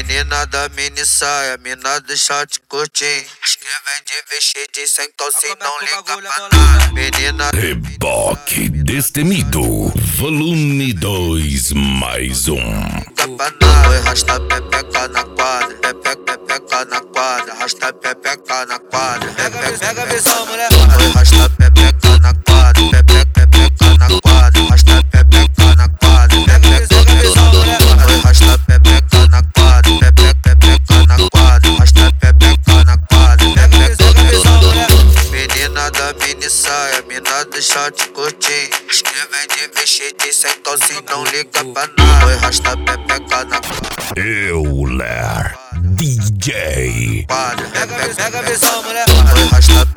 Menina da mini saia, mina do short curtinho. Escrevem de vestido sem calcinha, não liga pra nada. Menina Reboque Destemido, volume 2 mais um. Oi, arrasta pepeca na quadra, pepeca na quadra, arrasta pepeca na quadra, Pega a visão, mulher. Oi, arrasta pepeca na quadra, pepeca na quadra, arrasta pepeca na quadra, Pega a visão, mulher. Oi, arrasta pepeca na quadra, pepeca na quadra, arrasta pepeca na quadra, Pega a visão, mulher. Menina da mini saia, mina do short curtinho. Escrevem de vestido sem calcinha, não liga pra nada. Oi, arrasta pepeca na Euler DJ. quadra, Pega a visão, mulher. Oi, arrasta